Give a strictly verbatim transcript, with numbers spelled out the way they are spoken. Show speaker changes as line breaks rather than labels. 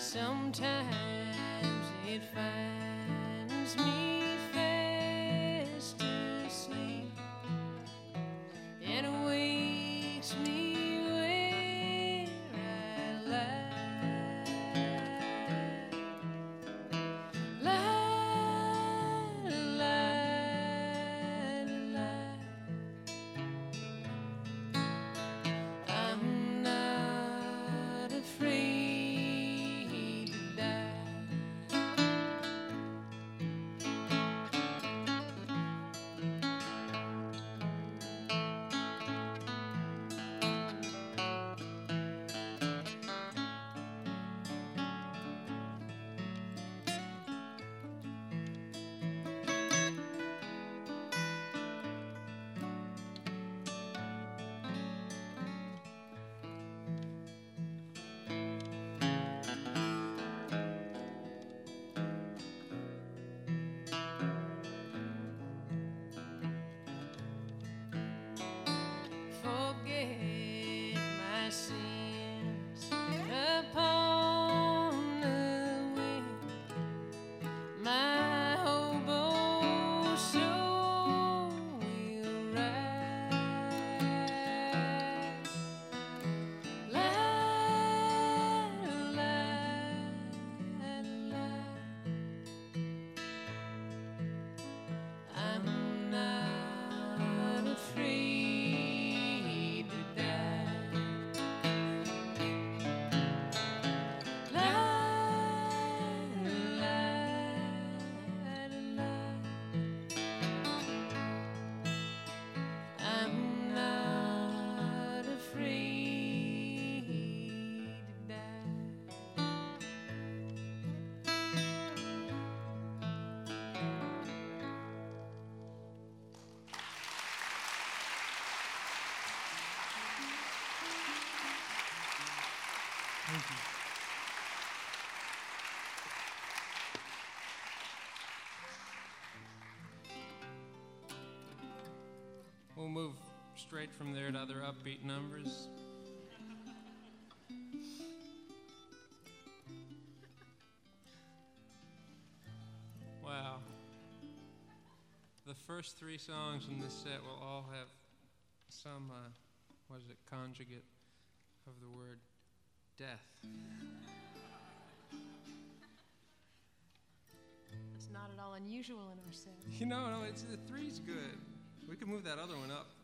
Sometimes it finds me fast asleep and wakes me where I lie. Lie, lie, lie. I'm not afraid. Forget my sins upon the wind. My hobo soul will rise. Lie, lie, lie. I'm not afraid. I'm not afraid to die.
Thank you. We'll move straight from there to other upbeat numbers. Wow. The first three songs in this set will all have some, uh, what is it, conjugate of the word death.
It's not at all unusual in our set.
You know, no, it's, the three's good. We can move that other one up.